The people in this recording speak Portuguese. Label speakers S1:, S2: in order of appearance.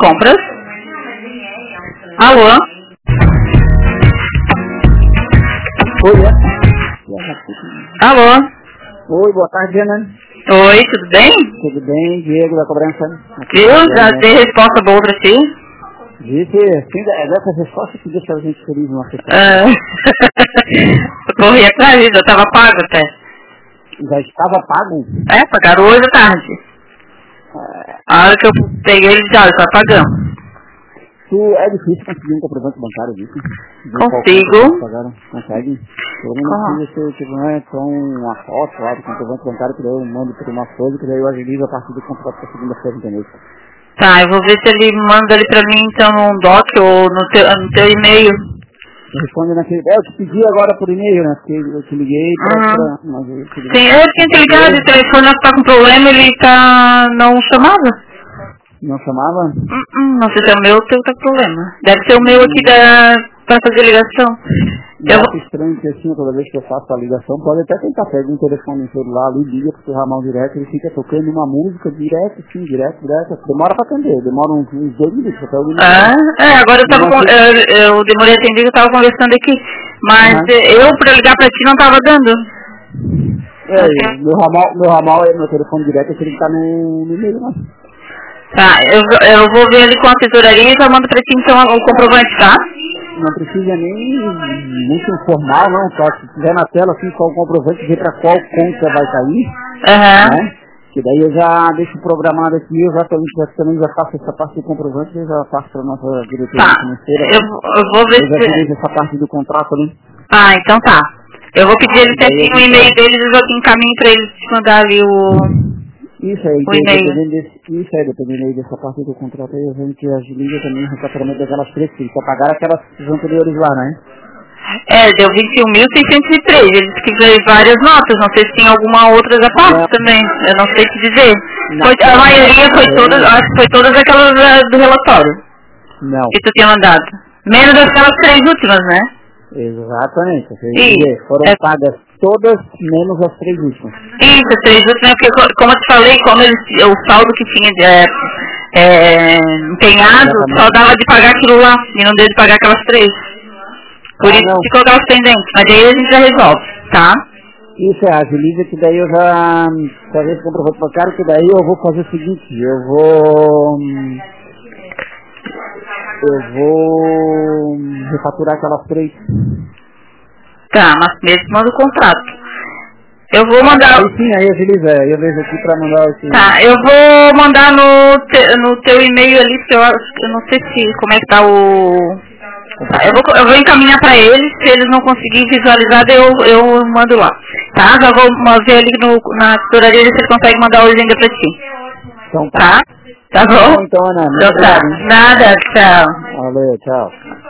S1: compras. Alô?
S2: Oi,
S1: Alô?
S2: Oi, boa tarde, Ana.
S1: Oi, tudo bem?
S2: Tudo bem, Diego da Cobrança.
S1: Viu? Já dei resposta boa pra ti?
S2: Disse, sim, dessas respostas que deixa a gente feliz numa sessão.
S1: Eu corri atrás, já tava pago até.
S2: Já estava pago?
S1: Pagaram hoje à tarde. A hora que eu peguei ele já pagamos.
S2: É difícil conseguir um comprovante bancário disso?
S1: Consigo.
S2: Consegue? Eu não precisa ser, só uma foto lá do comprovante bancário, que daí eu mando por uma folha, que daí eu agilizo a partir do contrato para segunda-feira, entendeu?
S1: Tá, eu vou ver se ele manda ali pra mim, então, num doc ou no teu e-mail.
S2: Responde naquele... eu te pedi agora por e-mail, né? Porque eu te liguei pra...
S1: Sim, eu tinha que ligar, o telefone tá com problema, ele não chamava.
S2: Não chamava?
S1: Não sei se é o meu ou o teu tá com problema. Deve ser o meu aqui pra fazer ligação.
S2: Eu acho estranho que assim, toda vez que eu faço a ligação, pode até tentar pegar um telefone no celular ali, liga pro seu ramal direto, ele fica tocando uma música direto, demora pra atender, demora uns 2 minutos até o minuto.
S1: Agora eu demorei a atender, eu tava conversando aqui, mas eu pra ligar pra ti não tava dando.
S2: Meu ramal, meu telefone direto, ele tá no e-mail, né?
S1: Tá, eu vou ver ali com a tesouraria e já mando pra ti então o comprovante, tá?
S2: Não precisa nem muito informal, não, só se tiver na tela assim, só o comprovante, ver pra qual conta vai cair, né? Que daí eu já deixo programado aqui, eu também já faço essa parte do comprovante, eu já passo pra nossa diretoria financeira.
S1: Eu vou ver
S2: se... Eu já fiz essa parte do contrato ali.
S1: Então tá. Eu vou pedir ele certinho o e-mail deles e eu encaminho pra eles te mandar ali o...
S2: Isso aí,
S1: o e-mail.
S2: Dependendo dessa parte do contrato aí, a gente agiliza também o recapitulamento daquelas 3 filhas, só pagar aquelas anteriores lá, né?
S1: Deu 21.603, ele disse que veio várias notas, não sei se tem alguma outra da parte também, eu não sei te dizer. A maioria foi todas, acho que foi todas aquelas do relatório.
S2: Não.
S1: Que tu tinha mandado. Menos aquelas 3 últimas, né?
S2: Exatamente, foram pagas todas menos as 3 últimas.
S1: Isso, as 3 últimas, porque como eu te falei, o saldo que tinha empenhado, só dava de pagar aquilo lá, e não deu de pagar aquelas 3. Por isso ficou aquelas pendentes, mas aí a gente já resolve, tá?
S2: Isso agiliza, que daí eu já vejo o comprovante bancário, que daí eu vou fazer o seguinte, eu vou refaturar aquelas 3.
S1: Tá, mas mesmo manda o contrato. Eu vou mandar...
S2: Aí agiliza, eu vejo aqui pra mandar esse...
S1: Tá, eu vou mandar no teu e-mail ali, que eu não sei como é que tá o... Eu vou encaminhar pra eles, se eles não conseguirem visualizar, eu mando lá. Tá? Já vou ver ali na tesouraria se eles conseguem mandar hoje ainda pra ti.
S2: Então
S1: tá? Tá bom?
S2: Então, Ana, muito
S1: obrigado. Nada, tchau.
S2: Valeu, tchau.